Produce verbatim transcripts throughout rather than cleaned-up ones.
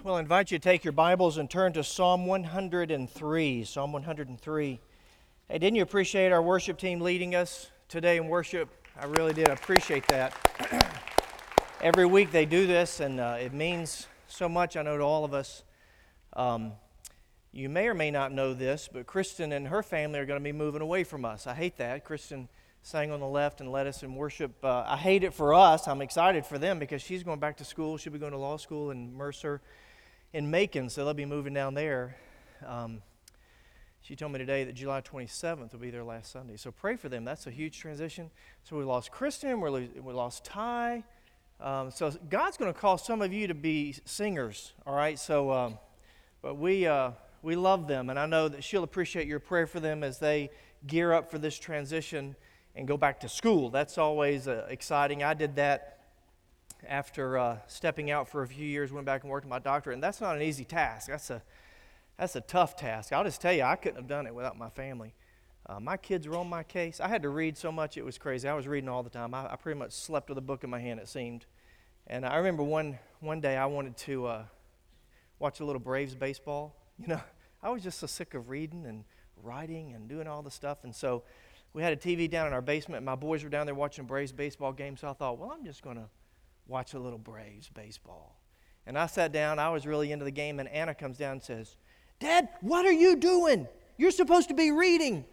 Well, I invite you to take your Bibles and turn to Psalm one hundred three. Psalm one hundred three. Hey, didn't you appreciate our worship team leading us today in worship? I really did appreciate that. Every week they do this, and uh, it means so much, I know, to all of us. Um, you may or may not know this, but Kristen and her family are going to be moving away from us. I hate that. Kristen sang on the left and led us in worship. Uh, I hate it for us. I'm excited for them because she's going back to school. She'll be going to law school in Mercer in Macon, so they'll be moving down there. Um, she told me today that July twenty-seventh will be their last Sunday. So pray for them. That's a huge transition. So we lost Kristen. We we lost Ty. Um, so God's going to call some of you to be singers, all right? So, um, but we uh, we love them, and I know that she'll appreciate your prayer for them as they gear up for this transition and go back to school. That's always uh, exciting. I did that after uh, stepping out for a few years, went back and worked on my doctorate, and that's not an easy task. That's a that's a tough task. I'll just tell you, I couldn't have done it without my family. Uh, my kids were on my case. I had to read so much, it was crazy. I was reading all the time. I, I pretty much slept with a book in my hand, it seemed. And I remember one one day I wanted to uh, watch a little Braves baseball. You know, I was just so sick of reading and writing and doing all the stuff, and so we had a T V down in our basement, and my boys were down there watching a Braves baseball game, so I thought, well, I'm just going to watch a little Braves baseball. And I sat down. I was really into the game, and Anna comes down and says, Dad, what are you doing? You're supposed to be reading.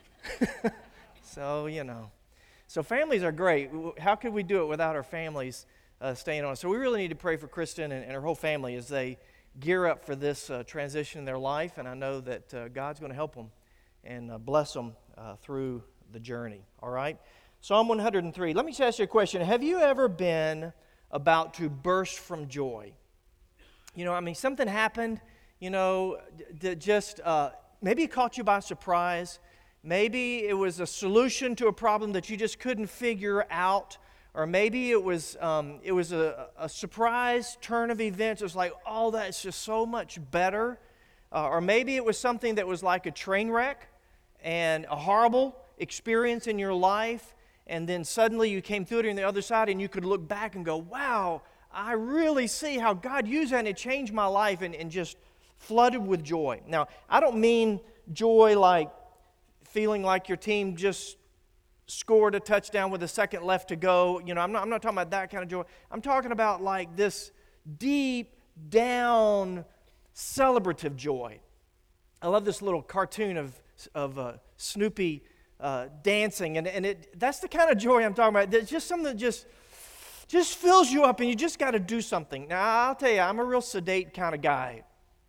So, you know. So families are great. How could we do it without our families uh, staying on? So we really need to pray for Kristen and, and her whole family as they gear up for this uh, transition in their life, and I know that uh, God's going to help them and uh, bless them uh, through the journey, all right? Psalm one hundred three. Let me just ask you a question. Have you ever been about to burst from joy? You know, I mean, something happened, you know, that just, uh, maybe it caught you by surprise. Maybe it was a solution to a problem that you just couldn't figure out. Or maybe it was um, it was a, a surprise turn of events. It was like, oh, that's just so much better. Uh, or maybe it was something that was like a train wreck and a horrible experience in your life, and then suddenly you came through it on the other side, and you could look back and go, wow, I really see how God used that, and it changed my life, and, and just flooded with joy. Now, I don't mean joy like feeling like your team just scored a touchdown with a second left to go. You know, I'm not, I'm not talking about that kind of joy. I'm talking about like this deep down celebrative joy. I love this little cartoon of, of uh, Snoopy Uh, dancing, and, and it that's the kind of joy I'm talking about. It's just something that just just fills you up, and you just got to do something. Now, I'll tell you, I'm a real sedate kind of guy.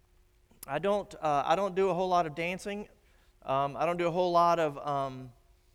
I don't uh, I don't do a whole lot of dancing. Um, I don't do a whole lot of um,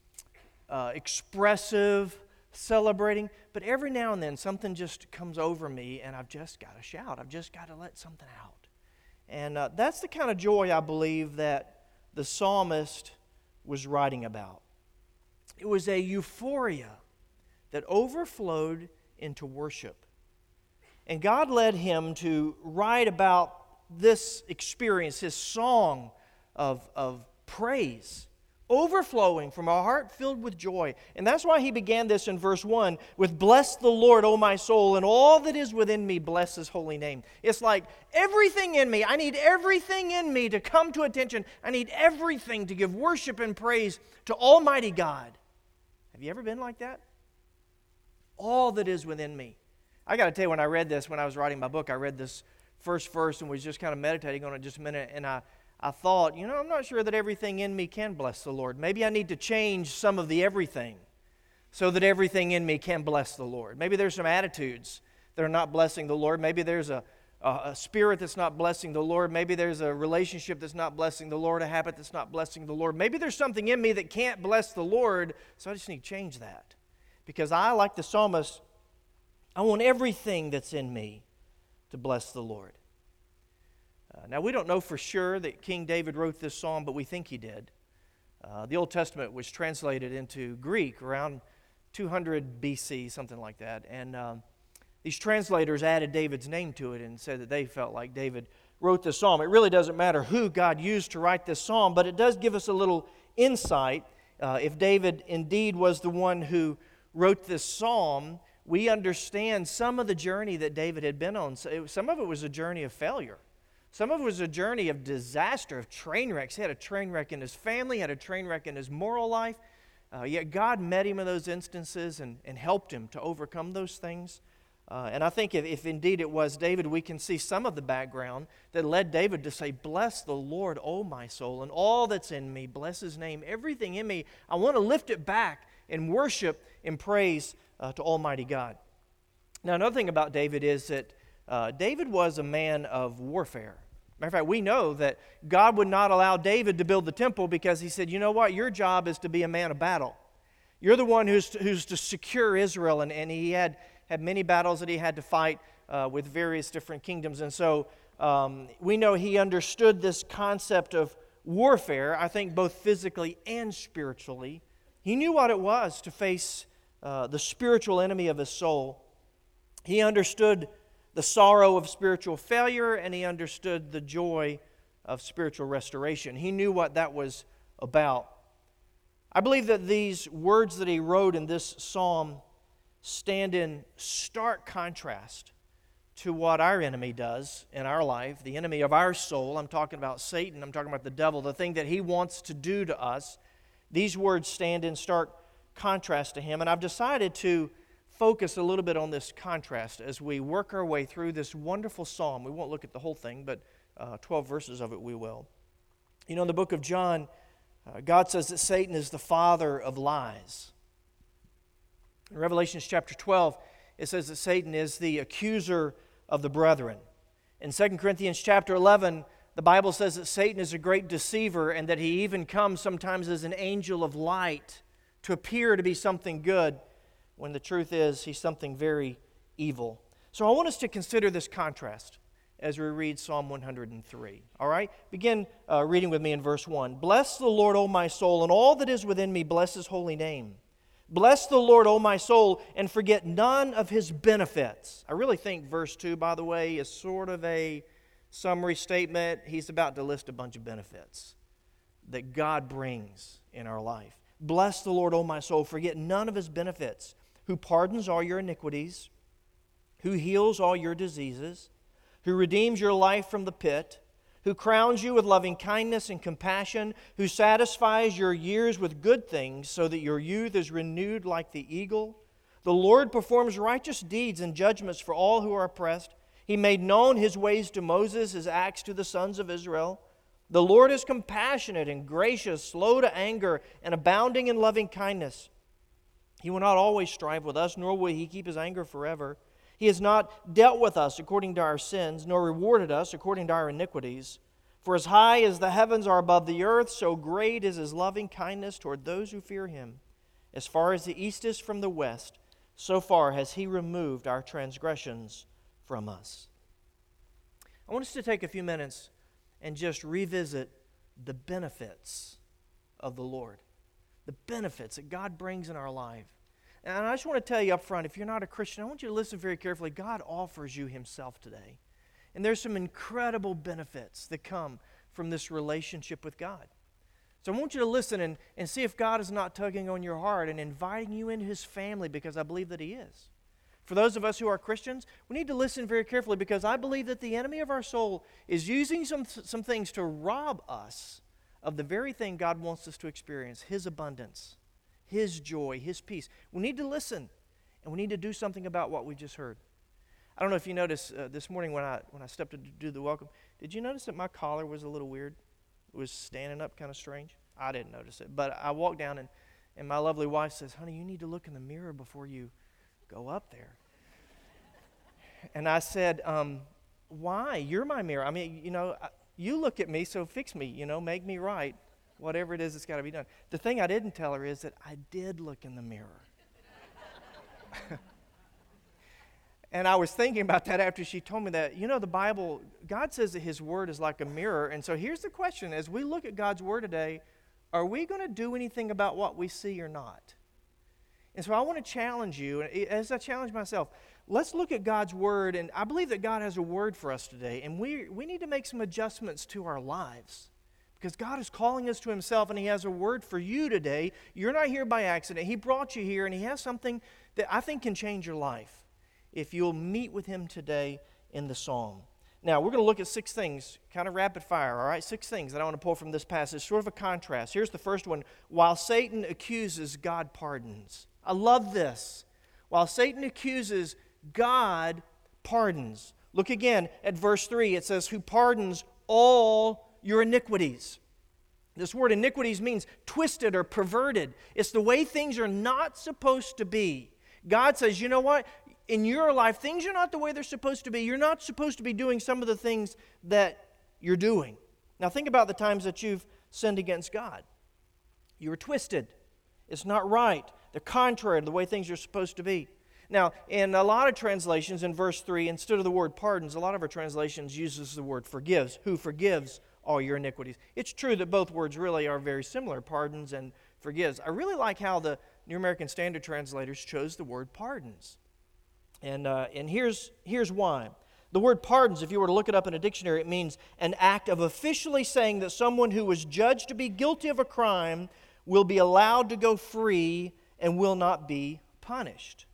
uh, expressive celebrating. But every now and then, something just comes over me, and I've just got to shout. I've just got to let something out, and uh, that's the kind of joy I believe that the psalmist was writing about. It was a euphoria that overflowed into worship. And God led him to write about this experience, his song of, of praise, overflowing from a heart filled with joy. And that's why he began this in verse one with, bless the Lord, O my soul, and all that is within me, bless his holy name. It's like everything in me, I need everything in me to come to attention. I need everything to give worship and praise to Almighty God. Have you ever been like that? All that is within me. I got to tell you, when I read this, when I was writing my book, I read this first verse and was just kind of meditating on it just a minute, and I I thought, you know, I'm not sure that everything in me can bless the Lord. Maybe I need to change some of the everything so that everything in me can bless the Lord. Maybe there's some attitudes that are not blessing the Lord. Maybe there's a, a, a spirit that's not blessing the Lord. Maybe there's a relationship that's not blessing the Lord, a habit that's not blessing the Lord. Maybe there's something in me that can't bless the Lord, so I just need to change that. Because I, like the psalmist, I want everything that's in me to bless the Lord. Uh, now, we don't know for sure that King David wrote this psalm, but we think he did. Uh, the Old Testament was translated into Greek around two hundred B C, something like that. And um, these translators added David's name to it and said that they felt like David wrote this psalm. It really doesn't matter who God used to write this psalm, but it does give us a little insight. Uh, if David indeed was the one who wrote this psalm, we understand some of the journey that David had been on. So it, some of it was a journey of failure. Some of it was a journey of disaster, of train wrecks. He had a train wreck in his family, had a train wreck in his moral life. Uh, yet God met him in those instances and, and helped him to overcome those things. Uh, and I think if, if indeed it was David, we can see some of the background that led David to say, "Bless the Lord, O my soul, and all that's in me. Bless His name, everything in me. I want to lift it back in worship and praise uh, to Almighty God." Now, another thing about David is that uh, David was a man of warfare. Matter of fact, we know that God would not allow David to build the temple because He said, "You know what? Your job is to be a man of battle. You're the one who's to, who's to secure Israel." And, and he had had many battles that he had to fight uh, with various different kingdoms. And so um, we know he understood this concept of warfare, I think both physically and spiritually. He knew what it was to face uh, the spiritual enemy of his soul. He understood the sorrow of spiritual failure, and he understood the joy of spiritual restoration. He knew what that was about. I believe that these words that he wrote in this psalm stand in stark contrast to what our enemy does in our life, the enemy of our soul. I'm talking about Satan, I'm talking about the devil, the thing that he wants to do to us. These words stand in stark contrast to him, and I've decided to focus a little bit on this contrast as we work our way through this wonderful psalm. We won't look at the whole thing, but uh, twelve verses of it we will. You know, in the book of John, uh, God says that Satan is the father of lies. In Revelation chapter twelve, it says that Satan is the accuser of the brethren. In Second Corinthians chapter eleven, the Bible says that Satan is a great deceiver and that he even comes sometimes as an angel of light to appear to be something good, when the truth is he's something very evil. So I want us to consider this contrast as we read Psalm one hundred three. All right? Begin uh, reading with me in verse one. "Bless the Lord, O my soul, and all that is within me, bless His holy name. Bless the Lord, O my soul, and forget none of His benefits." I really think verse two, by the way, is sort of a summary statement. He's about to list a bunch of benefits that God brings in our life. "Bless the Lord, O my soul, forget none of His benefits, who pardons all your iniquities, who heals all your diseases, who redeems your life from the pit, who crowns you with loving kindness and compassion, who satisfies your years with good things so that your youth is renewed like the eagle. The Lord performs righteous deeds and judgments for all who are oppressed. He made known His ways to Moses, His acts to the sons of Israel. The Lord is compassionate and gracious, slow to anger, and abounding in loving kindness. He will not always strive with us, nor will He keep His anger forever. He has not dealt with us according to our sins, nor rewarded us according to our iniquities. For as high as the heavens are above the earth, so great is His loving kindness toward those who fear Him. As far as the east is from the west, so far has He removed our transgressions from us." I want us to take a few minutes and just revisit the benefits of the Lord. The benefits that God brings in our life. And I just want to tell you up front, if you're not a Christian, I want you to listen very carefully. God offers you Himself today. And there's some incredible benefits that come from this relationship with God. So I want you to listen and, and see if God is not tugging on your heart and inviting you into His family, because I believe that He is. For those of us who are Christians, we need to listen very carefully, because I believe that the enemy of our soul is using some, some things to rob us of the very thing God wants us to experience, His abundance, His joy, His peace. We need to listen, and we need to do something about what we just heard. I don't know if you noticed uh, this morning when I when I stepped to do the welcome, did you notice that my collar was a little weird? It was standing up kind of strange. I didn't notice it, but I walked down, and, and my lovely wife says, "Honey, you need to look in the mirror before you go up there." And I said, um, "Why? You're my mirror. I mean, you know, you look at me, so fix me, you know, make me right, whatever it is that's got to be done." The thing I didn't tell her is that I did look in the mirror. And I was thinking about that after she told me that. You know, the Bible, God says that His Word is like a mirror. And so here's the question. As we look at God's Word today, are we going to do anything about what we see or not? And so I want to challenge you, as I challenge myself, let's look at God's Word. And I believe that God has a word for us today. And we, we need to make some adjustments to our lives, because God is calling us to Himself, and He has a word for you today. You're not here by accident. He brought you here, and He has something that I think can change your life if you'll meet with Him today in the psalm. Now, we're going to look at six things, kind of rapid fire, all right? Six things that I want to pull from this passage, sort of a contrast. Here's the first one. While Satan accuses, God pardons. I love this. While Satan accuses, God pardons. Look again at verse three. It says, who pardons all your iniquities. This word iniquities means twisted or perverted. It's the way things are not supposed to be. God says, you know what? In your life, things are not the way they're supposed to be. You're not supposed to be doing some of the things that you're doing. Now think about the times that you've sinned against God. You were twisted. It's not right. They're contrary to the way things are supposed to be. Now, in a lot of translations in verse three, instead of the word pardons, a lot of our translations uses the word forgives, who forgives all your iniquities. It's true that both words really are very similar, pardons and forgives. I really like how the New American Standard translators chose the word pardons. And, uh, and here's, here's why. The word pardons, if you were to look it up in a dictionary, it means an act of officially saying that someone who was judged to be guilty of a crime will be allowed to go free and will not be punished.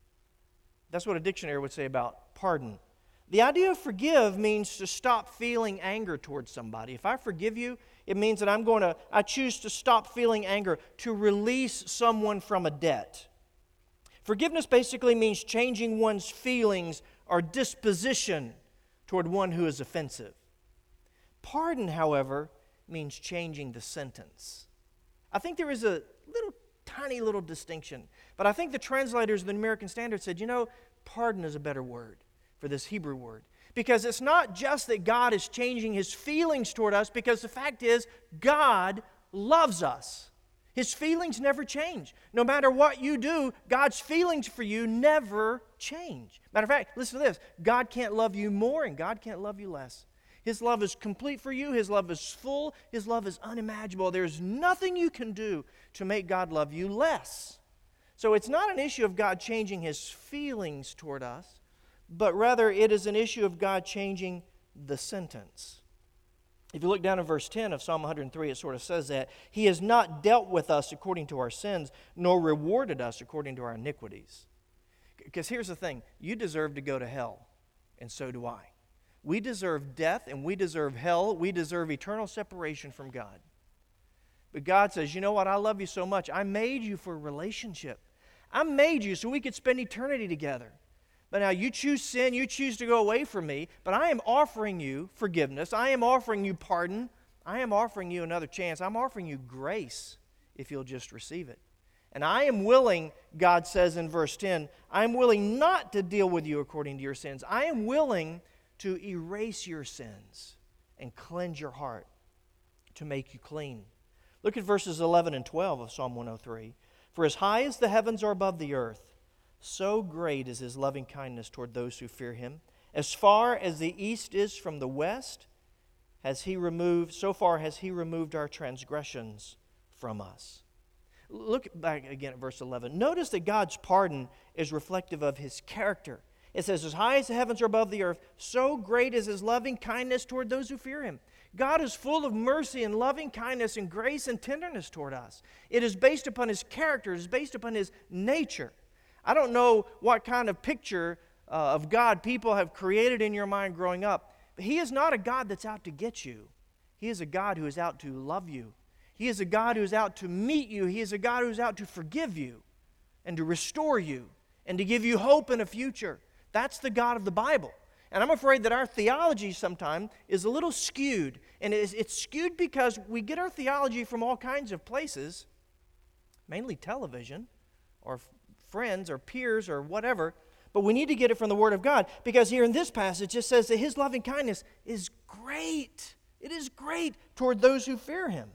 That's what a dictionary would say about pardon. The idea of forgive means to stop feeling anger towards somebody. If I forgive you, it means that I'm going to, I choose to stop feeling anger, to release someone from a debt. Forgiveness basically means changing one's feelings or disposition toward one who is offensive. Pardon, however, means changing the sentence. I think there is a little, tiny little distinction, but I think the translators of the American Standard said, you know, pardon is a better word for this Hebrew word. Because it's not just that God is changing His feelings toward us, because the fact is, God loves us. His feelings never change. No matter what you do, God's feelings for you never change. Matter of fact, listen to this. God can't love you more and God can't love you less. His love is complete for you. His love is full. His love is unimaginable. There's nothing you can do to make God love you less. So it's not an issue of God changing His feelings toward us, but rather it is an issue of God changing the sentence. If you look down in verse ten of Psalm one hundred three, it sort of says that He has not dealt with us according to our sins, nor rewarded us according to our iniquities. Because here's the thing, you deserve to go to hell, and so do I. We deserve death, and we deserve hell. We deserve eternal separation from God. But God says, you know what, I love you so much. I made you for a relationship. I made you so we could spend eternity together. But now you choose sin, you choose to go away from me, but I am offering you forgiveness. I am offering you pardon. I am offering you another chance. I'm offering you grace if you'll just receive it. And I am willing, God says in verse ten, I am willing not to deal with you according to your sins. I am willing to erase your sins and cleanse your heart, to make you clean. Look at verses eleven and twelve of Psalm one oh three. For as high as the heavens are above the earth, so great is His loving kindness toward those who fear Him. As far as the east is from the west, has He removed, so far has He removed our transgressions from us. Look back again at verse eleven. Notice that God's pardon is reflective of His character. It says, as high as the heavens are above the earth, so great is His loving kindness toward those who fear Him. God is full of mercy and loving kindness and grace and tenderness toward us. It is based upon His character. It is based upon His nature. I don't know what kind of picture uh, of God people have created in your mind growing up, but He is not a God that's out to get you. He is a God who is out to love you. He is a God who is out to meet you. He is a God who is out to forgive you and to restore you and to give you hope in a future. That's the God of the Bible. And I'm afraid that our theology sometimes is a little skewed. And it's, it's skewed because we get our theology from all kinds of places, mainly television or friends or peers or whatever, but we need to get it from the Word of God, because here in this passage it says that His loving kindness is great. It is great toward those who fear Him.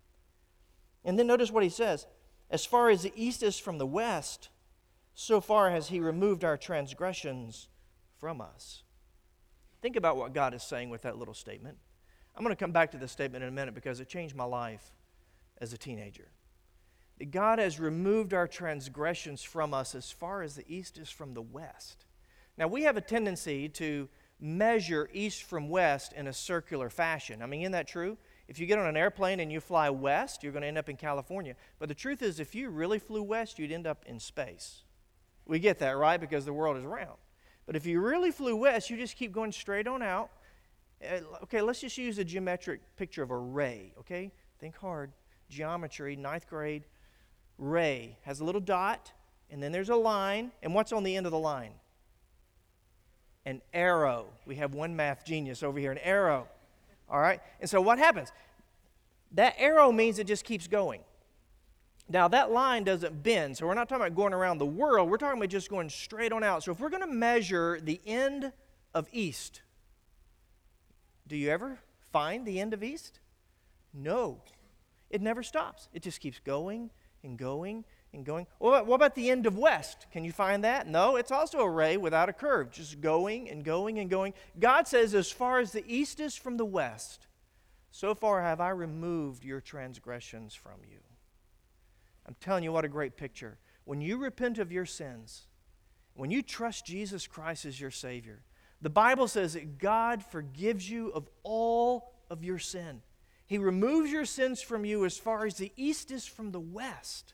And then notice what He says. As far as the east is from the west, so far has He removed our transgressions from us. Think about what God is saying with that little statement. I'm going to come back to this statement in a minute because it changed my life as a teenager. God has removed our transgressions from us as far as the east is from the west. Now, we have a tendency to measure east from west in a circular fashion. I mean, isn't that true? If you get on an airplane and you fly west, you're going to end up in California. But the truth is, if you really flew west, you'd end up in space. We get that, right? Because the world is round. But if you really flew west, you just keep going straight on out, Uh, Okay, let's just use a geometric picture of a ray, okay? Think hard. Geometry, ninth grade. Ray has a little dot, and then there's a line. And what's on the end of the line? An arrow. We have one math genius over here, an arrow. All right? And so what happens? That arrow means it just keeps going. Now, that line doesn't bend, so we're not talking about going around the world. We're talking about just going straight on out. So if we're going to measure the end of east, do you ever find the end of east? No. It never stops. It just keeps going and going and going. What about, what about the end of west? Can you find that? No, it's also a ray without a curve, just going and going and going. God says, as far as the east is from the west, so far have I removed your transgressions from you. I'm telling you, what a great picture. When you repent of your sins, when you trust Jesus Christ as your Savior, the Bible says that God forgives you of all of your sin. He removes your sins from you as far as the east is from the west.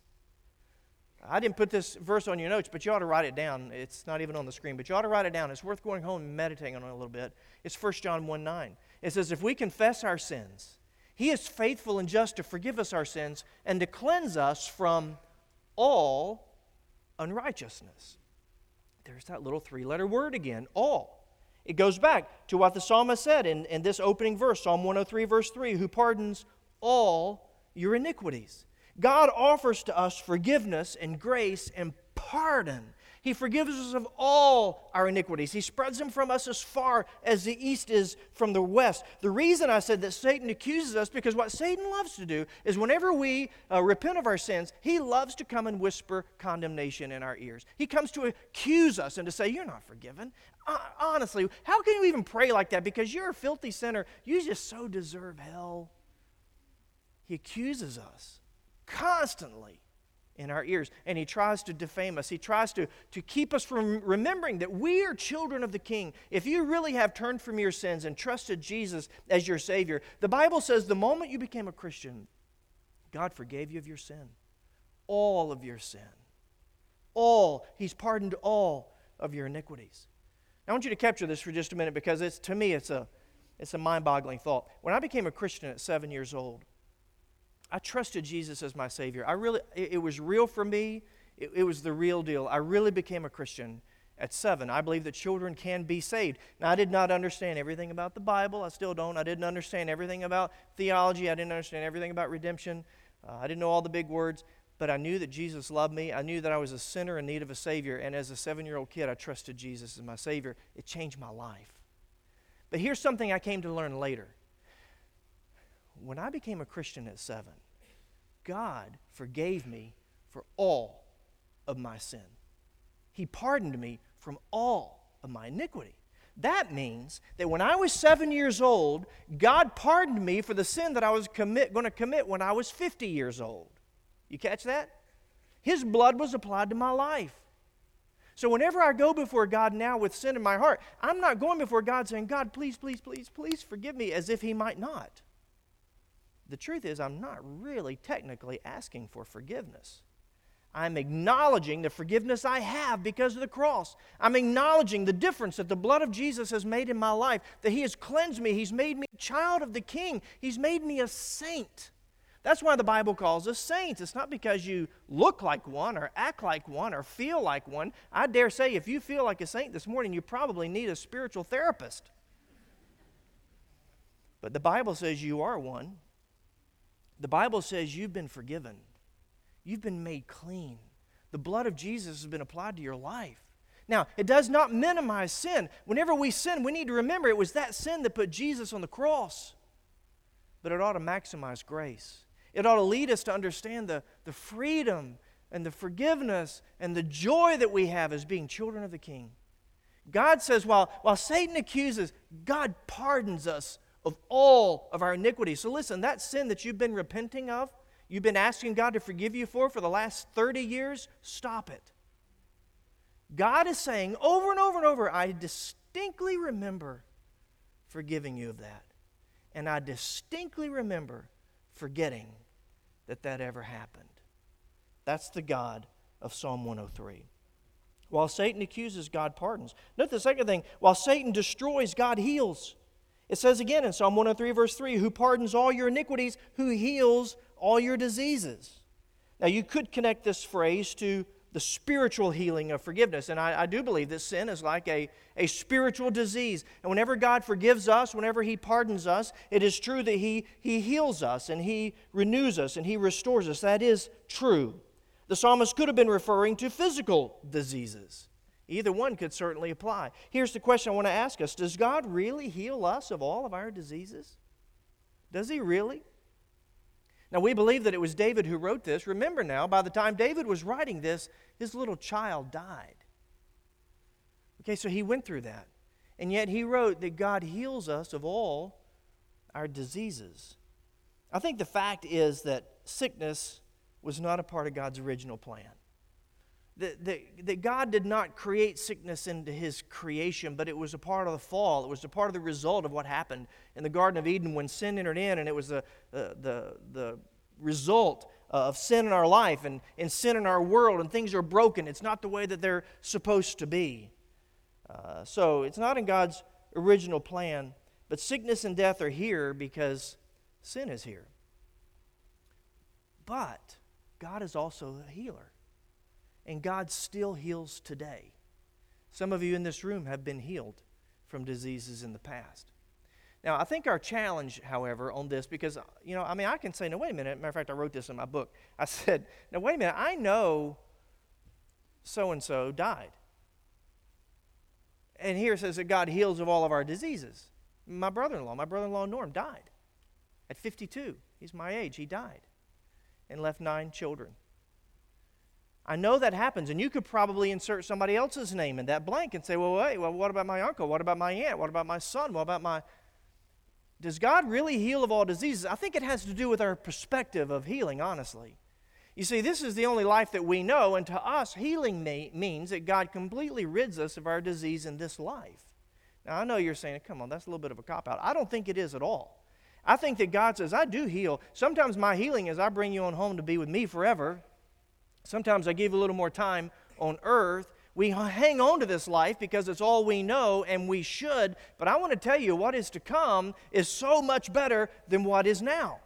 I didn't put this verse on your notes, but you ought to write it down. It's not even on the screen, but you ought to write it down. It's worth going home and meditating on it a little bit. It's First John one nine. It says, if we confess our sins, He is faithful and just to forgive us our sins and to cleanse us from all unrighteousness. There's that little three-letter word again, all. It goes back to what the psalmist said in, in this opening verse, Psalm one oh three, verse three, who pardons all your iniquities. God offers to us forgiveness and grace and pardon. He forgives us of all our iniquities. He spreads them from us as far as the east is from the west. The reason I said that Satan accuses us, because what Satan loves to do is whenever we uh, repent of our sins, he loves to come and whisper condemnation in our ears. He comes to accuse us and to say, you're not forgiven. Uh, honestly, how can you even pray like that? Because you're a filthy sinner. You just so deserve hell. He accuses us constantly in our ears, and he tries to defame us. He tries to, to keep us from remembering that we are children of the King. If you really have turned from your sins and trusted Jesus as your Savior, the Bible says the moment you became a Christian, God forgave you of your sin. All of your sin. All. He's pardoned all of your iniquities. Now, I want you to capture this for just a minute, because it's, to me it's a, it's a mind-boggling thought. When I became a Christian at seven years old, I trusted Jesus as my Savior. I really, it, it was real for me. It, it was the real deal. I really became a Christian at seven. I believe that children can be saved. Now, I did not understand everything about the Bible. I still don't. I didn't understand everything about theology. I didn't understand everything about redemption. Uh, I didn't know all the big words. But I knew that Jesus loved me. I knew that I was a sinner in need of a Savior. And as a seven-year-old kid, I trusted Jesus as my Savior. It changed my life. But here's something I came to learn later. When I became a Christian at seven, God forgave me for all of my sin. He pardoned me from all of my iniquity. That means that when I was seven years old, God pardoned me for the sin that I was commit, going to commit when I was fifty years old. You catch that? His blood was applied to my life. So whenever I go before God now with sin in my heart, I'm not going before God saying, God, please, please, please, please forgive me, as if He might not. The truth is, I'm not really technically asking for forgiveness. I'm acknowledging the forgiveness I have because of the cross. I'm acknowledging the difference that the blood of Jesus has made in my life, that He has cleansed me. He's made me a child of the King. He's made me a saint. That's why the Bible calls us saints. It's not because you look like one or act like one or feel like one. I dare say if you feel like a saint this morning, you probably need a spiritual therapist. But the Bible says you are one. The Bible says you've been forgiven. You've been made clean. The blood of Jesus has been applied to your life. Now, it does not minimize sin. Whenever we sin, we need to remember it was that sin that put Jesus on the cross. But it ought to maximize grace. It ought to lead us to understand the, the freedom and the forgiveness and the joy that we have as being children of the King. God says, while, while Satan accuses, God pardons us of all of our iniquities. So listen, that sin that you've been repenting of, you've been asking God to forgive you for for the last thirty years, stop it. God is saying over and over and over, I distinctly remember forgiving you of that. And I distinctly remember forgetting that that ever happened. That's the God of Psalm one oh three. While Satan accuses, God pardons. Note the second thing. While Satan destroys, God heals. It says again in Psalm one oh three, verse three, who pardons all your iniquities, who heals all your diseases. Now, you could connect this phrase to the spiritual healing of forgiveness. And I, I do believe that sin is like a, a spiritual disease. And whenever God forgives us, whenever He pardons us, it is true that He, he heals us and He renews us and He restores us. That is true. The psalmist could have been referring to physical diseases. Either one could certainly apply. Here's the question I want to ask us. Does God really heal us of all of our diseases? Does He really? Now, we believe that it was David who wrote this. Remember now, by the time David was writing this, his little child died. Okay, so he went through that. And yet he wrote that God heals us of all our diseases. I think the fact is that sickness was not a part of God's original plan. That, that, that God did not create sickness into His creation, but it was a part of the fall. It was a part of the result of what happened in the Garden of Eden when sin entered in, and it was the, the, the, the result of sin in our life and, and sin in our world, and things are broken. It's not the way that they're supposed to be. Uh, so it's not in God's original plan, but sickness and death are here because sin is here. But God is also a healer. And God still heals today. Some of you in this room have been healed from diseases in the past. Now, I think our challenge, however, on this, because, you know, I mean, I can say, no, wait a minute. Matter of fact, I wrote this in my book. I said, no, wait a minute. I know so-and-so died. And here it says that God heals of all of our diseases. My brother-in-law, my brother-in-law Norm died at fifty-two. He's my age. He died and left nine children. I know that happens, and you could probably insert somebody else's name in that blank and say, well, wait, well, what about my uncle? What about my aunt? What about my son? What about my... Does God really heal of all diseases? I think it has to do with our perspective of healing, honestly. You see, this is the only life that we know, and to us, healing may, means that God completely rids us of our disease in this life. Now, I know you're saying, come on, that's a little bit of a cop-out. I don't think it is at all. I think that God says, I do heal. Sometimes my healing is I bring you on home to be with me forever. Sometimes I give a little more time on earth. We hang on to this life because it's all we know, and we should. But I want to tell you, what is to come is so much better than what is now.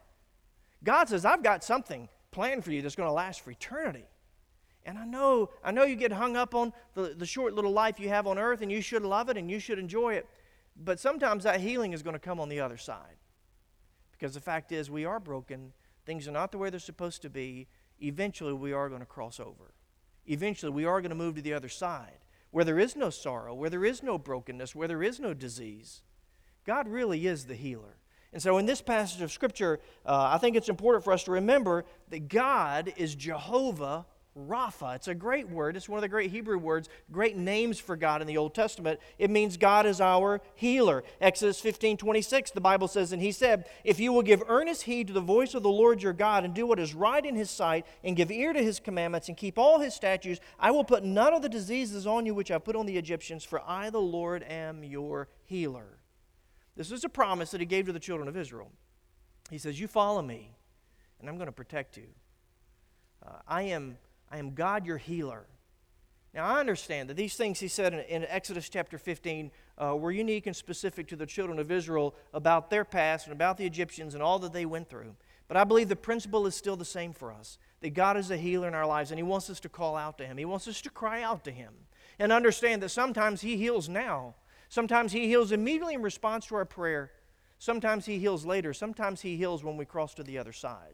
God says, I've got something planned for you that's going to last for eternity. And I know, I know you get hung up on the, the short little life you have on earth, and you should love it, and you should enjoy it. But sometimes that healing is going to come on the other side. Because the fact is, we are broken. Things are not the way they're supposed to be. Eventually, we are going to cross over. Eventually, we are going to move to the other side, where there is no sorrow, where there is no brokenness, where there is no disease. God really is the healer. And so in this passage of Scripture, uh, I think it's important for us to remember that God is Jehovah Rapha. It's a great word. It's one of the great Hebrew words, great names for God in the Old Testament. It means God is our healer. Exodus fifteen twenty-six, the Bible says, and He said, if you will give earnest heed to the voice of the Lord your God and do what is right in His sight and give ear to His commandments and keep all His statutes, I will put none of the diseases on you which I put on the Egyptians, for I, the Lord, am your healer. This is a promise that He gave to the children of Israel. He says, you follow me, and I'm going to protect you. Uh, I am I am God your healer. Now, I understand that these things He said in, in Exodus chapter fifteen uh, were unique and specific to the children of Israel about their past and about the Egyptians and all that they went through. But I believe the principle is still the same for us, that God is a healer in our lives, and He wants us to call out to Him. He wants us to cry out to Him and understand that sometimes He heals now. Sometimes He heals immediately in response to our prayer. Sometimes He heals later. Sometimes He heals when we cross to the other side.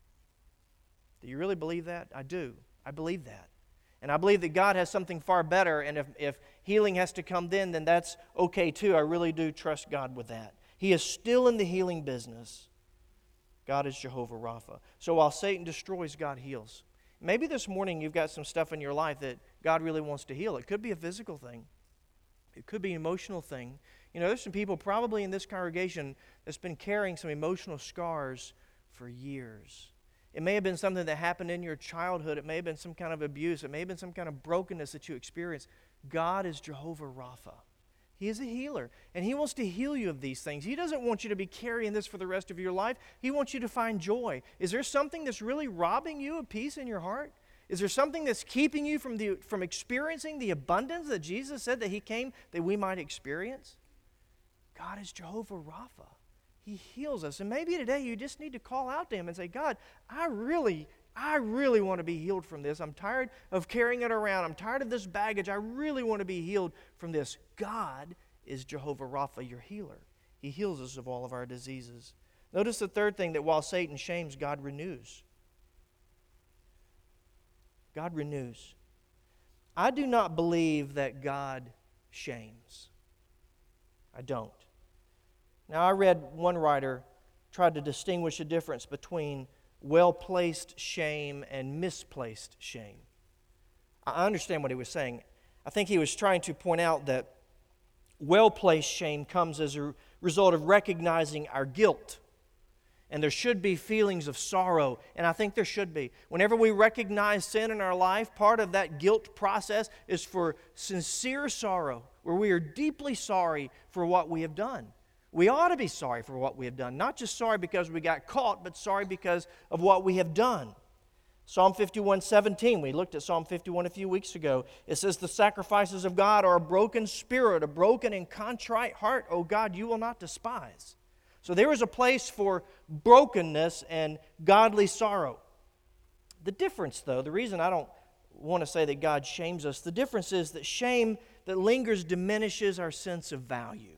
Do you really believe that? I do. I believe that. And I believe that God has something far better, and if, if healing has to come then, then that's okay too. I really do trust God with that. He is still in the healing business. God is Jehovah Rapha. So while Satan destroys, God heals. Maybe this morning you've got some stuff in your life that God really wants to heal. It could be a physical thing. It could be an emotional thing. You know, there's some people probably in this congregation that's been carrying some emotional scars for years. It may have been something that happened in your childhood. It may have been some kind of abuse. It may have been some kind of brokenness that you experienced. God is Jehovah Rapha. He is a healer, and He wants to heal you of these things. He doesn't want you to be carrying this for the rest of your life. He wants you to find joy. Is there something that's really robbing you of peace in your heart? Is there something that's keeping you from, the, from experiencing the abundance that Jesus said that He came that we might experience? God is Jehovah Rapha. He heals us. And maybe today you just need to call out to Him and say, God, I really, I really want to be healed from this. I'm tired of carrying it around. I'm tired of this baggage. I really want to be healed from this. God is Jehovah Rapha, your healer. He heals us of all of our diseases. Notice the third thing, that while Satan shames, God renews. God renews. I do not believe that God shames. I don't. Now, I read one writer tried to distinguish the difference between well-placed shame and misplaced shame. I understand what he was saying. I think he was trying to point out that well-placed shame comes as a result of recognizing our guilt. And there should be feelings of sorrow, and I think there should be. Whenever we recognize sin in our life, part of that guilt process is for sincere sorrow, where we are deeply sorry for what we have done. We ought to be sorry for what we have done, not just sorry because we got caught, but sorry because of what we have done. Psalm fifty-one seventeen, we looked at Psalm fifty-one a few weeks ago. It says, the sacrifices of God are a broken spirit, a broken and contrite heart, O God, you will not despise. So there is a place for brokenness and godly sorrow. The difference, though, the reason I don't want to say that God shames us, the difference is that shame that lingers diminishes our sense of value.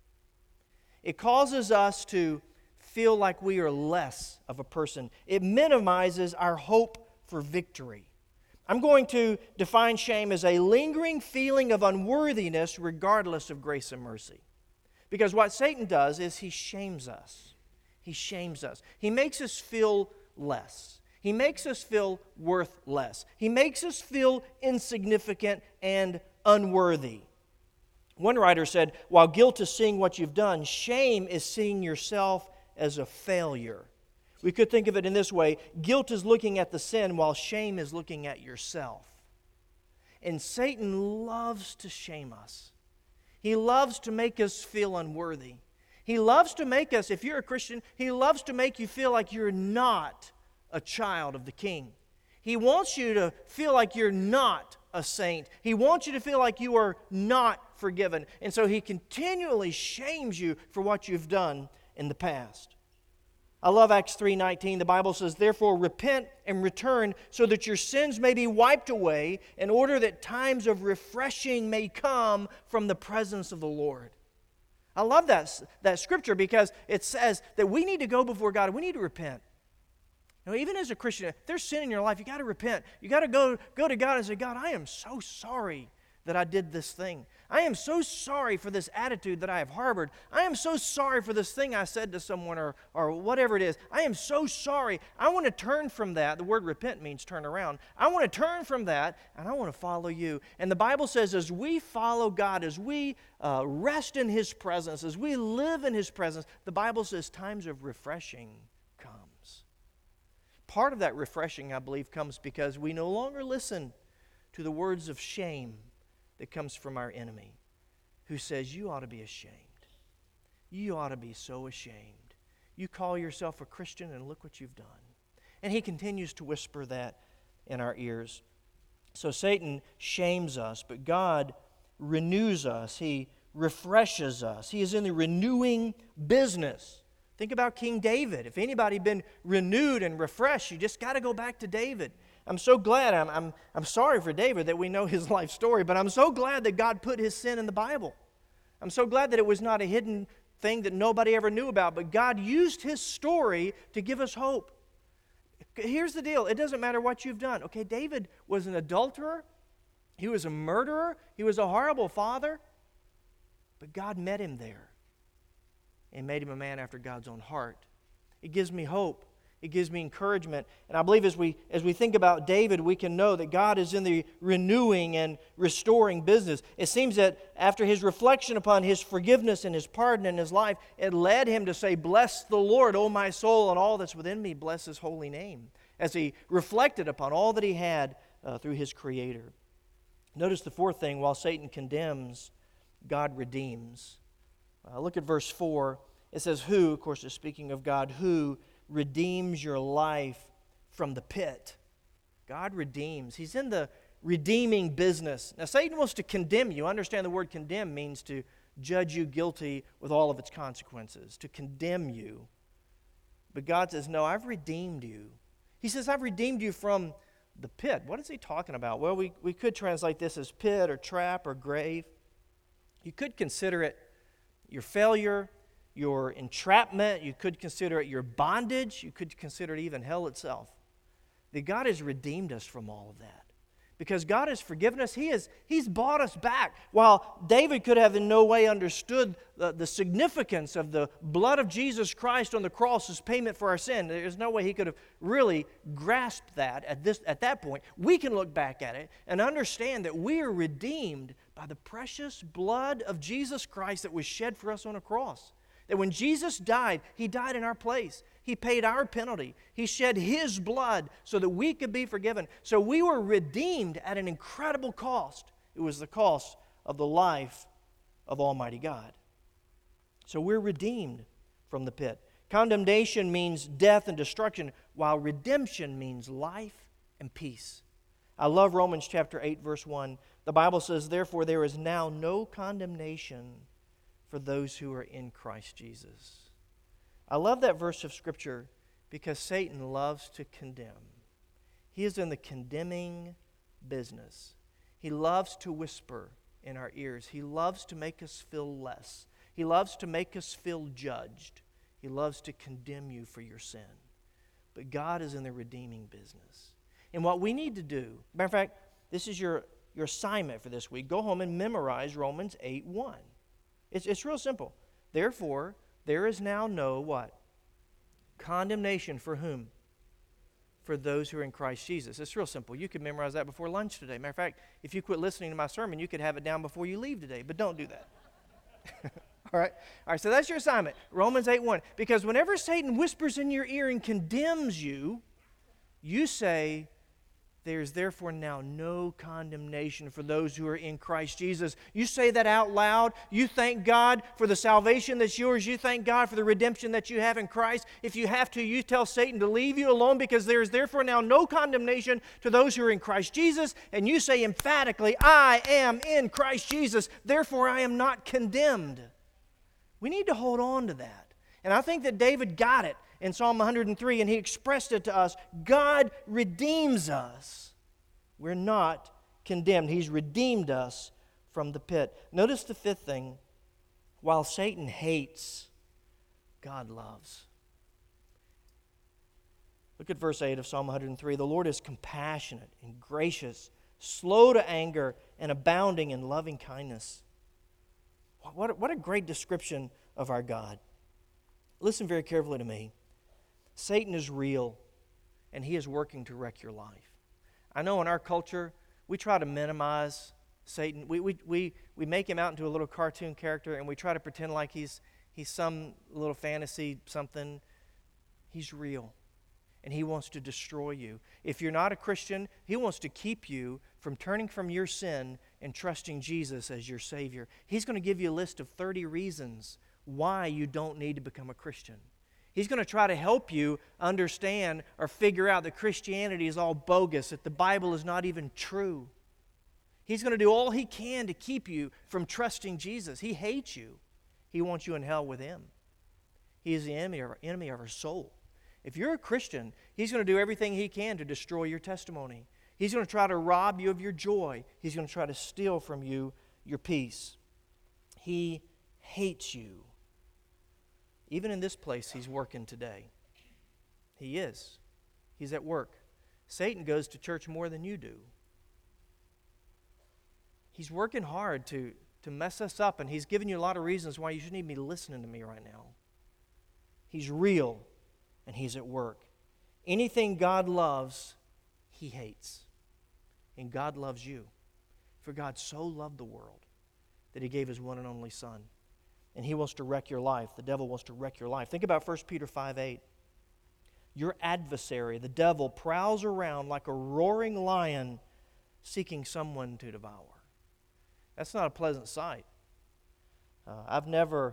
It causes us to feel like we are less of a person. It minimizes our hope for victory. I'm going to define shame as a lingering feeling of unworthiness regardless of grace and mercy. Because what Satan does is he shames us. He shames us. He makes us feel less. He makes us feel worth less. He makes us feel insignificant and unworthy. One writer said, while guilt is seeing what you've done, shame is seeing yourself as a failure. We could think of it in this way. Guilt is looking at the sin while shame is looking at yourself. And Satan loves to shame us. He loves to make us feel unworthy. He loves to make us, if you're a Christian, he loves to make you feel like you're not a child of the King. He wants you to feel like you're not a saint. He wants you to feel like you are not forgiven. And so he continually shames you for what you've done in the past. I love Acts three nineteen. The Bible says, therefore repent and return so that your sins may be wiped away in order that times of refreshing may come from the presence of the Lord. I love that, that scripture because it says that we need to go before God. We need to repent. Now, even as a Christian, if there's sin in your life, you got to repent. You got to go, go to God and say, God, I am so sorry that I did this thing. I am so sorry for this attitude that I have harbored. I am so sorry for this thing I said to someone or, or whatever it is. I am so sorry. I want to turn from that. The word repent means turn around. I want to turn from that, and I want to follow you. And the Bible says as we follow God, as we uh, rest in His presence, as we live in His presence, the Bible says times of refreshing comes. Part of that refreshing, I believe, comes because we no longer listen to the words of shame that comes from our enemy, who says, you ought to be ashamed. You ought to be so ashamed. You call yourself a Christian and look what you've done. And he continues to whisper that in our ears. So Satan shames us, but God renews us. He refreshes us. He is in the renewing business. Think about King David. If anybody had been renewed and refreshed, you just got to go back to David. I'm so glad, I'm, I'm, I'm sorry for David that we know his life story, but I'm so glad that God put his sin in the Bible. I'm so glad that it was not a hidden thing that nobody ever knew about, but God used his story to give us hope. Here's the deal. It doesn't matter what you've done. Okay, David was an adulterer. He was a murderer. He was a horrible father. But God met him there and made him a man after God's own heart. It gives me hope. It gives me encouragement. And I believe as we as we think about David, we can know that God is in the renewing and restoring business. It seems that after his reflection upon his forgiveness and his pardon in his life, it led him to say, bless the Lord, O my soul, and all that's within me, bless his holy name, as he reflected upon all that he had uh, through his Creator. Notice the fourth thing, while Satan condemns, God redeems. Uh, look at verse four. It says, who, of course, is speaking of God, who redeems your life from the pit. God redeems. He's in the redeeming business. Now, Satan wants to condemn you. Understand the word condemn means to, judge you guilty with all of its consequences, to condemn you. But God says, no, I've redeemed you. He says, I've redeemed you from the pit. What is he talking about? Well, we, we could translate this as pit or trap or grave. You could consider it your failure, your entrapment. You could consider it your bondage. You could consider it even hell itself. That God has redeemed us from all of that. Because God has forgiven us, He has, He's bought us back. While David could have in no way understood the, the significance of the blood of Jesus Christ on the cross as payment for our sin, there's no way he could have really grasped that at, this, at that point. We can look back at it and understand that we are redeemed by the precious blood of Jesus Christ that was shed for us on a cross. That when Jesus died, He died in our place. He paid our penalty. He shed His blood so that we could be forgiven. So we were redeemed at an incredible cost. It was the cost of the life of Almighty God. So we're redeemed from the pit. Condemnation means death and destruction, while redemption means life and peace. I love Romans chapter eight, verse one. The Bible says, therefore there is now no condemnation for those who are in Christ Jesus. I love that verse of Scripture because Satan loves to condemn. He is in the condemning business. He loves to whisper in our ears. He loves to make us feel less. He loves to make us feel judged. He loves to condemn you for your sin. But God is in the redeeming business. And what we need to do, matter of fact, this is your, your assignment for this week. Go home and memorize Romans eight one. It's, it's real simple. Therefore, there is now no what? Condemnation for whom? For those who are in Christ Jesus. It's real simple. You could memorize that before lunch today. Matter of fact, if you quit listening to my sermon, you could have it down before you leave today. But don't do that. All right? All right, so that's your assignment. Romans eight one. Because whenever Satan whispers in your ear and condemns you, you say, there's therefore now no condemnation for those who are in Christ Jesus. You say that out loud. You thank God for the salvation that's yours. You thank God for the redemption that you have in Christ. If you have to, you tell Satan to leave you alone because there is therefore now no condemnation to those who are in Christ Jesus. And you say emphatically, I am in Christ Jesus. Therefore, I am not condemned. We need to hold on to that. And I think that David got it in Psalm one hundred three, and he expressed it to us. God redeems us. We're not condemned. He's redeemed us from the pit. Notice the fifth thing. While Satan hates, God loves. Look at verse eight of Psalm one hundred three. The Lord is compassionate and gracious, slow to anger, and abounding in loving kindness. What, what a great description of our God. Listen very carefully to me. Satan is real, and he is working to wreck your life. I know in our culture, we try to minimize Satan. We, we, we, we make him out into a little cartoon character, and we try to pretend like he's, he's some little fantasy something. He's real, and he wants to destroy you. If you're not a Christian, he wants to keep you from turning from your sin and trusting Jesus as your Savior. He's going to give you a list of thirty reasons why you don't need to become a Christian. He's going to try to help you understand or figure out that Christianity is all bogus, that the Bible is not even true. He's going to do all he can to keep you from trusting Jesus. He hates you. He wants you in hell with him. He is the enemy of our, enemy of our soul. If you're a Christian, he's going to do everything he can to destroy your testimony. He's going to try to rob you of your joy. He's going to try to steal from you your peace. He hates you. Even in this place, he's working today. He is. He's at work. Satan goes to church more than you do. He's working hard to, to mess us up, and he's giving you a lot of reasons why you shouldn't even be listening to me right now. He's real, and he's at work. Anything God loves, he hates. And God loves you. For God so loved the world that he gave his one and only Son. And he wants to wreck your life. The devil wants to wreck your life. Think about First Peter five eight. Your adversary, the devil, prowls around like a roaring lion seeking someone to devour. That's not a pleasant sight. Uh, I've never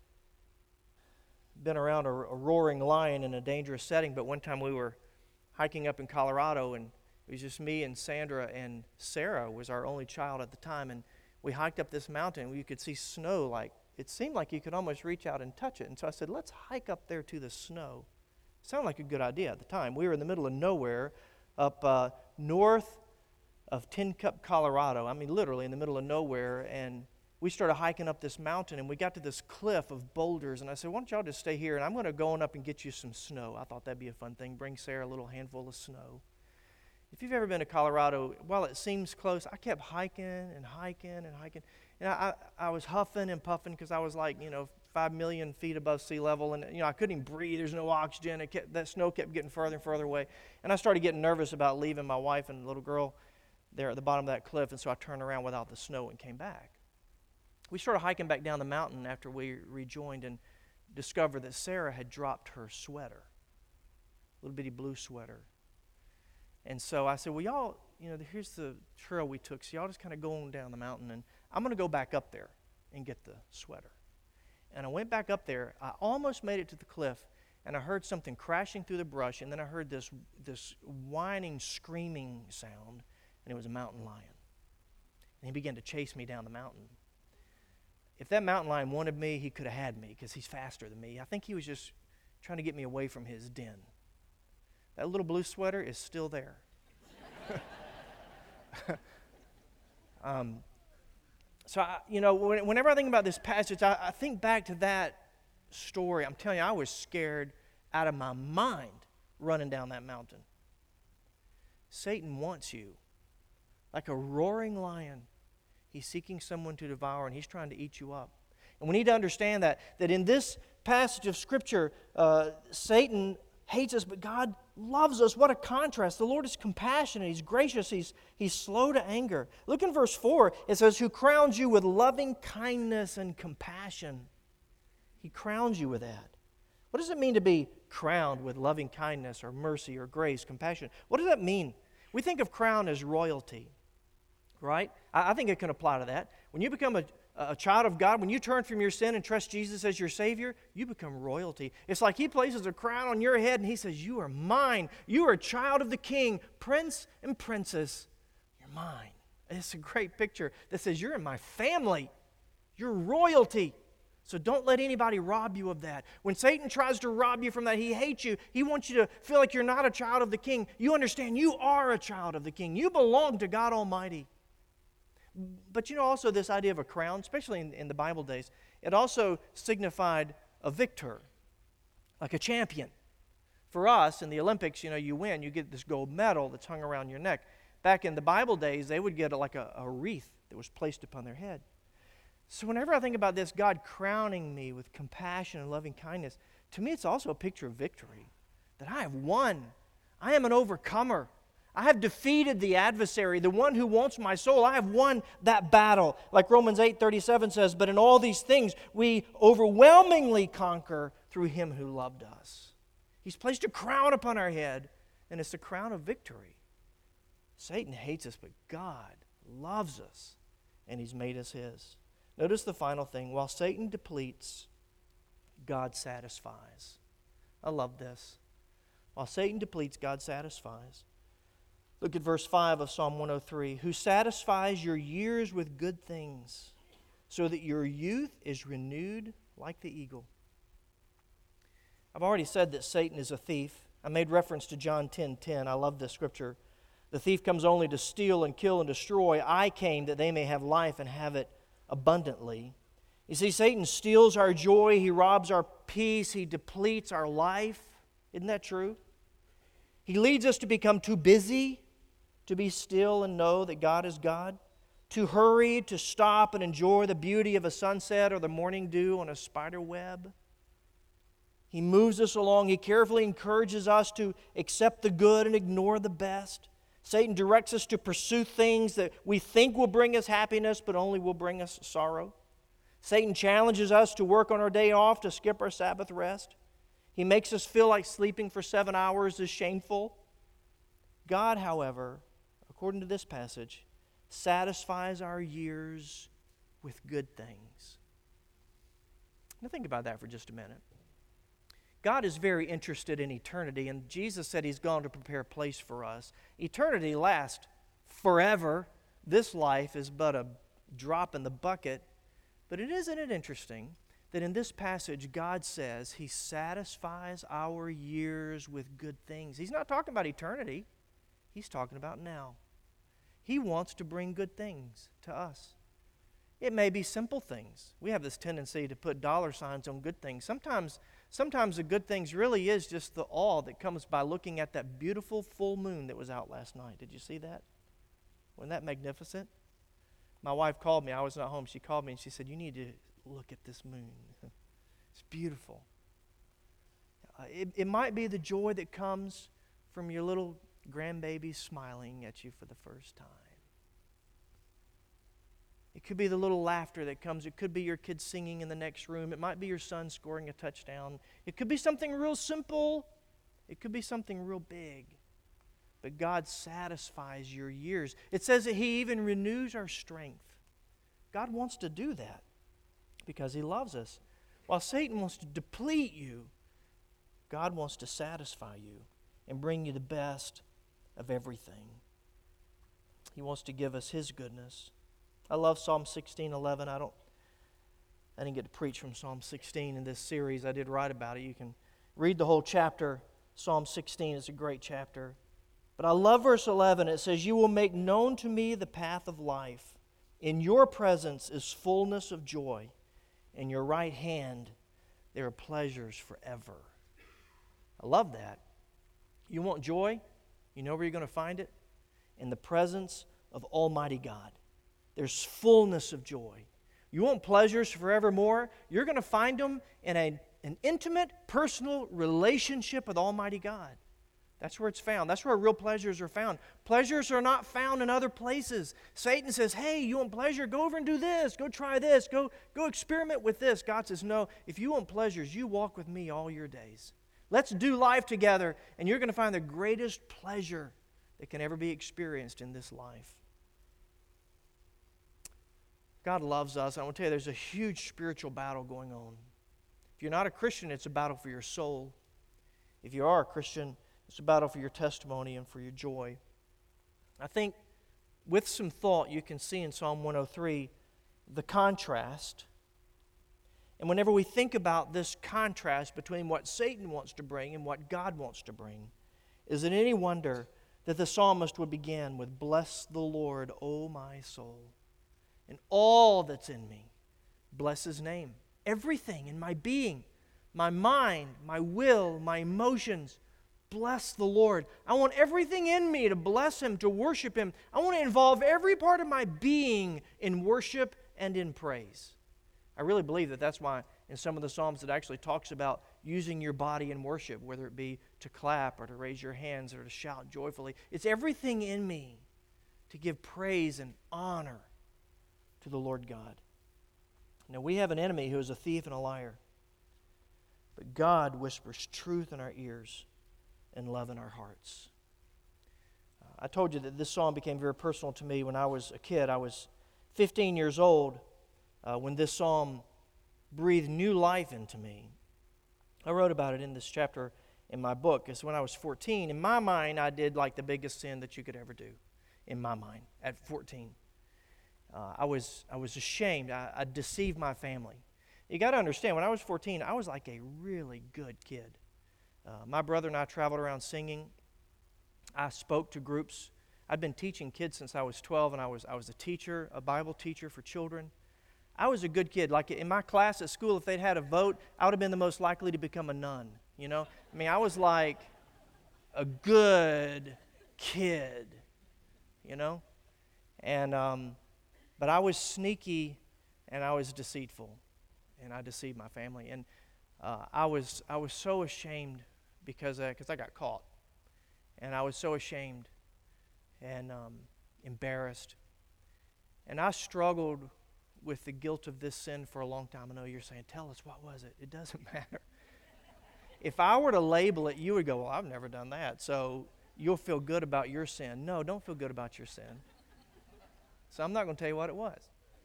been around a, a roaring lion in a dangerous setting, but one time we were hiking up in Colorado, and it was just me and Sandra, and Sarah was our only child at the time, and we hiked up this mountain, and you could see snow. Like, it seemed like you could almost reach out and touch it. And so I said, let's hike up there to the snow. Sounded like a good idea at the time. We were in the middle of nowhere up uh, north of Tin Cup, Colorado. I mean, literally in the middle of nowhere. And we started hiking up this mountain, and we got to this cliff of boulders. And I said, why don't y'all just stay here, and I'm going to go on up and get you some snow. I thought that'd be a fun thing. Bring Sarah a little handful of snow. If you've ever been to Colorado, while it seems close, I kept hiking and hiking and hiking. And I, I, I was huffing and puffing because I was like, you know, five million feet above sea level. And, you know, I couldn't even breathe. There's no oxygen. It kept, that snow kept getting further and further away. And I started getting nervous about leaving my wife and little girl there at the bottom of that cliff. And so I turned around without the snow and came back. We started hiking back down the mountain after we rejoined and discovered that Sarah had dropped her sweater, little bitty blue sweater. And so I said, well, y'all, you know, here's the trail we took, so y'all just kind of go on down the mountain, and I'm going to go back up there and get the sweater. And I went back up there. I almost made it to the cliff, and I heard something crashing through the brush, and then I heard this, this whining, screaming sound, and it was a mountain lion. And he began to chase me down the mountain. If that mountain lion wanted me, he could have had me because he's faster than me. I think he was just trying to get me away from his den. That little blue sweater is still there. um, so, I, you know, whenever I think about this passage, I, I think back to that story. I'm telling you, I was scared out of my mind running down that mountain. Satan wants you. Like a roaring lion, he's seeking someone to devour, and he's trying to eat you up. And we need to understand that, that in this passage of Scripture, uh, Satan hates us, but God loves us. What a contrast. The Lord is compassionate. He's gracious. He's, he's slow to anger. Look in verse four. It says, who crowns you with loving kindness and compassion. He crowns you with that. What does it mean to be crowned with loving kindness or mercy or grace, compassion? What does that mean? We think of crown as royalty, right? I, I think it can apply to that. When you become a a child of God, when you turn from your sin and trust Jesus as your Savior, you become royalty. It's like He places a crown on your head and He says, you are mine. You are a child of the King, prince and princess. You're mine. It's a great picture that says, you're in my family. You're royalty. So don't let anybody rob you of that. When Satan tries to rob you from that, he hates you. He wants you to feel like you're not a child of the King. You understand you are a child of the King. You belong to God Almighty. But you know also this idea of a crown, especially in, in the Bible days, it also signified a victor, like a champion. For us, in the Olympics, you know, you win, you get this gold medal that's hung around your neck. Back in the Bible days, they would get a, like a, a wreath that was placed upon their head. So whenever I think about this, God crowning me with compassion and loving kindness, to me it's also a picture of victory, that I have won. I am an overcomer. I have defeated the adversary, the one who wants my soul. I have won that battle. Like Romans eight thirty-seven says, but in all these things we overwhelmingly conquer through Him who loved us. He's placed a crown upon our head, and it's the crown of victory. Satan hates us, but God loves us, and He's made us His. Notice the final thing. While Satan depletes, God satisfies. I love this. While Satan depletes, God satisfies. Look at verse five of Psalm one oh three. Who satisfies your years with good things, so that your youth is renewed like the eagle. I've already said that Satan is a thief. I made reference to John ten ten. I love this scripture. The thief comes only to steal and kill and destroy. I came that they may have life and have it abundantly. You see, Satan steals our joy. He robs our peace. He depletes our life. Isn't that true? He leads us to become too busy to be still and know that God is God, too hurried to stop and enjoy the beauty of a sunset or the morning dew on a spider web. He moves us along. He carefully encourages us to accept the good and ignore the best. Satan directs us to pursue things that we think will bring us happiness, but only will bring us sorrow. Satan challenges us to work on our day off, to skip our Sabbath rest. He makes us feel like sleeping for seven hours is shameful. God, however, according to this passage, satisfies our years with good things. Now think about that for just a minute. God is very interested in eternity, and Jesus said He's gone to prepare a place for us. Eternity lasts forever. This life is but a drop in the bucket. But it isn't it interesting that in this passage, God says He satisfies our years with good things. He's not talking about eternity. He's talking about now. He wants to bring good things to us. It may be simple things. We have this tendency to put dollar signs on good things. Sometimes, sometimes the good things really is just the awe that comes by looking at that beautiful full moon that was out last night. Did you see that? Wasn't that magnificent? My wife called me. I was not home. She called me and she said, "You need to look at this moon. It's beautiful." Uh, it, it might be the joy that comes from your little grandbaby smiling at you for the first time. It could be the little laughter that comes. It could be your kids singing in the next room. It might be your son scoring a touchdown. It could be something real simple. It could be something real big. But God satisfies your years. It says that He even renews our strength. God wants to do that because He loves us. While Satan wants to deplete you, God wants to satisfy you and bring you the best of everything. He wants to give us His goodness. I love Psalm sixteen eleven. I don't I didn't get to preach from Psalm sixteen in this series. I did write about it. You can read the whole chapter. Psalm sixteen is a great chapter. But I love verse eleven. It says, "You will make known to me the path of life. In your presence is fullness of joy. In your right hand there are pleasures forever." I love that. You want joy? You know where you're going to find it? In the presence of Almighty God. There's fullness of joy. You want pleasures forevermore? You're going to find them in a, an intimate, personal relationship with Almighty God. That's where it's found. That's where real pleasures are found. Pleasures are not found in other places. Satan says, "Hey, you want pleasure? Go over and do this. Go try this. Go, go experiment with this." God says, "No, if you want pleasures, you walk with me all your days. Let's do life together, and you're going to find the greatest pleasure that can ever be experienced in this life." God loves us. I want to tell you, there's a huge spiritual battle going on. If you're not a Christian, it's a battle for your soul. If you are a Christian, it's a battle for your testimony and for your joy. I think with some thought, you can see in Psalm one oh three the contrast. And whenever we think about this contrast between what Satan wants to bring and what God wants to bring, is it any wonder that the psalmist would begin with, "Bless the Lord, O my soul, and all that's in me. Bless His name." Everything in my being, my mind, my will, my emotions, bless the Lord. I want everything in me to bless Him, to worship Him. I want to involve every part of my being in worship and in praise. I really believe that that's why in some of the Psalms it actually talks about using your body in worship, whether it be to clap or to raise your hands or to shout joyfully. It's everything in me to give praise and honor to the Lord God. Now, we have an enemy who is a thief and a liar, but God whispers truth in our ears and love in our hearts. Uh, I told you that this song became very personal to me when I was a kid. I was fifteen years old uh, when this psalm breathed new life into me. I wrote about it in this chapter in my book. It's when I was fourteen. In my mind, I did like the biggest sin that you could ever do. In my mind, at fourteen. Uh, I was I was ashamed. I, I deceived my family. You got to understand, when I was fourteen, I was like a really good kid. Uh, my brother and I traveled around singing. I spoke to groups. I'd been teaching kids since I was twelve, and I was I was a teacher, a Bible teacher for children. I was a good kid. Like in my class at school, if they'd had a vote, I would have been the most likely to become a nun. You know, I mean, I was like a good kid. You know, and um, but I was sneaky, and I was deceitful, and I deceived my family, and uh, I was I was so ashamed because because uh, I got caught, and I was so ashamed and um, embarrassed, and I struggled with the guilt of this sin for a long time. I know you're saying, "Tell us, what was it?" It doesn't matter. If I were to label it, you would go, "Well, I've never done that, so you'll feel good about your sin." No, don't feel good about your sin. So I'm not going to tell you what it was.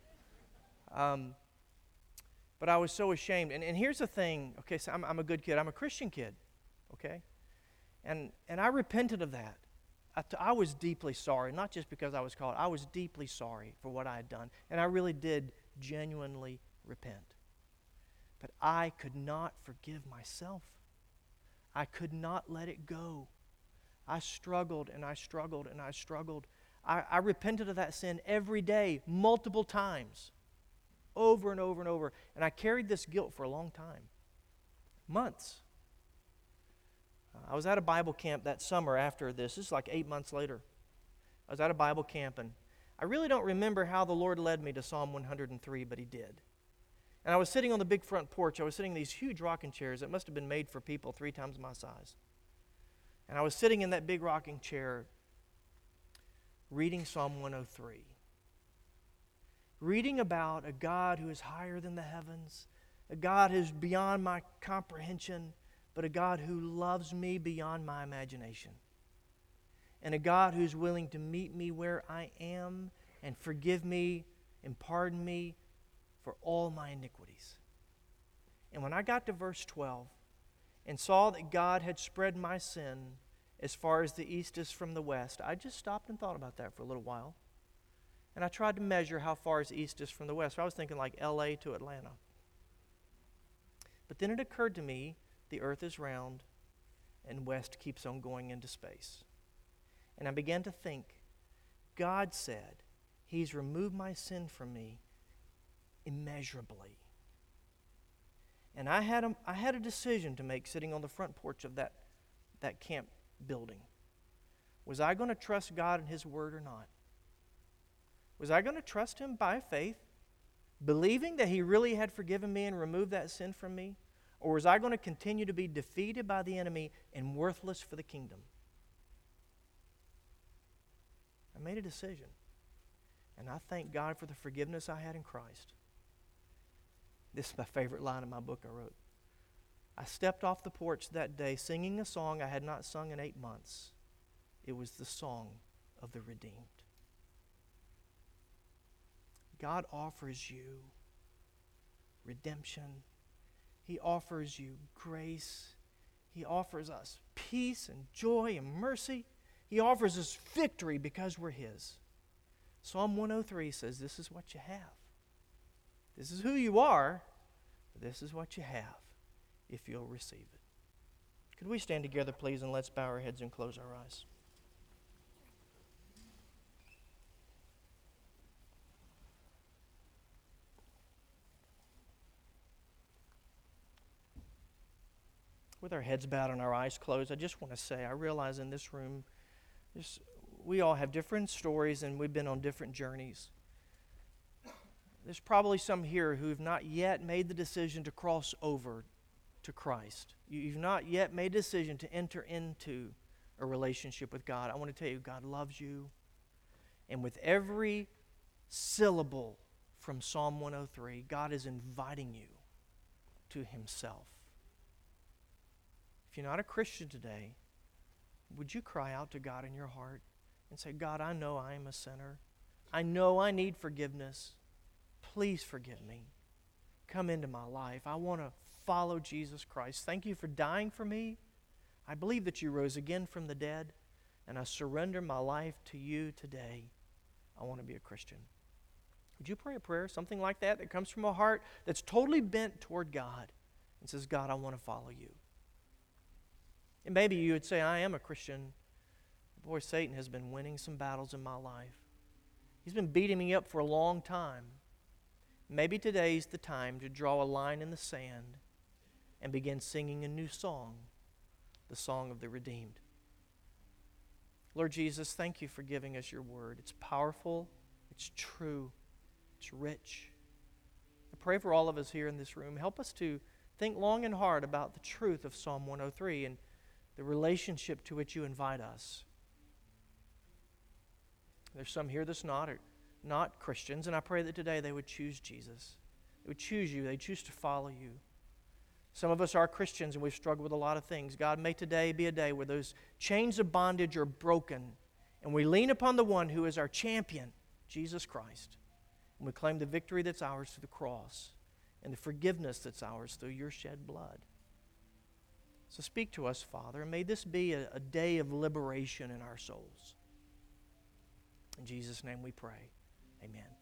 Um, but I was so ashamed. And, and here's the thing. Okay, so I'm, I'm a good kid. I'm a Christian kid. Okay? And and I repented of that. I, t- I was deeply sorry, not just because I was called. I was deeply sorry for what I had done. And I really did genuinely repent. But I could not forgive myself. I could not let it go. I struggled and I struggled and I struggled. I, I repented of that sin every day, multiple times, over and over and over. And I carried this guilt for a long time, months. Uh, I was at a Bible camp that summer after this. This is like eight months later. I was at a Bible camp, and I really don't remember how the Lord led me to Psalm one hundred three, but He did. And I was sitting on the big front porch. I was sitting in these huge rocking chairs that must have been made for people three times my size. And I was sitting in that big rocking chair reading Psalm one oh three. Reading about a God who is higher than the heavens, a God who is beyond my comprehension, but a God who loves me beyond my imagination. And a God who's willing to meet me where I am and forgive me and pardon me for all my iniquities. And when I got to verse twelve and saw that God had spread my sin as far as the east is from the west, I just stopped and thought about that for a little while. And I tried to measure how far as east is from the west. So I was thinking like L A to Atlanta. But then it occurred to me, the earth is round and west keeps on going into space. And I began to think, God said He's removed my sin from me immeasurably. And I had a, I had a decision to make sitting on the front porch of that, that camp building. Was I going to trust God and His Word or not? Was I going to trust Him by faith, believing that He really had forgiven me and removed that sin from me? Or was I going to continue to be defeated by the enemy and worthless for the kingdom? I made a decision. And I thank God for the forgiveness I had in Christ. This is my favorite line in my book I wrote. I stepped off the porch that day singing a song I had not sung in eight months. It was the song of the redeemed. God offers you redemption. He offers you grace. He offers us peace and joy and mercy. He offers us victory because we're His. Psalm one oh three says this is what you have. This is who you are, but this is what you have if you'll receive it. Could we stand together, please, and let's bow our heads and close our eyes. With our heads bowed and our eyes closed, I just want to say, I realize in this room, just, we all have different stories and we've been on different journeys. There's probably some here who have not yet made the decision to cross over to Christ. You've not yet made a decision to enter into a relationship with God. I want to tell you, God loves you. And with every syllable from Psalm one oh three, God is inviting you to Himself. If you're not a Christian today, would you cry out to God in your heart and say, God, I know I am a sinner. I know I need forgiveness. Please forgive me. Come into my life. I want to follow Jesus Christ. Thank you for dying for me. I believe that you rose again from the dead, and I surrender my life to you today. I want to be a Christian. Would you pray a prayer, something like that, that comes from a heart that's totally bent toward God and says, God, I want to follow you. And maybe you would say, I am a Christian. Boy, Satan has been winning some battles in my life. He's been beating me up for a long time. Maybe today's the time to draw a line in the sand and begin singing a new song, the song of the redeemed. Lord Jesus, thank you for giving us your word. It's powerful, it's true, it's rich. I pray for all of us here in this room. Help us to think long and hard about the truth of Psalm one oh three and the relationship to which you invite us. There's some here that's not, or not Christians, and I pray that today they would choose Jesus. They would choose you. They choose to follow you. Some of us are Christians and we've struggled with a lot of things. God, may today be a day where those chains of bondage are broken and we lean upon the one who is our champion, Jesus Christ. And we claim the victory that's ours through the cross and the forgiveness that's ours through your shed blood. So speak to us, Father, and may this be a, a day of liberation in our souls. In Jesus' name we pray. Amen.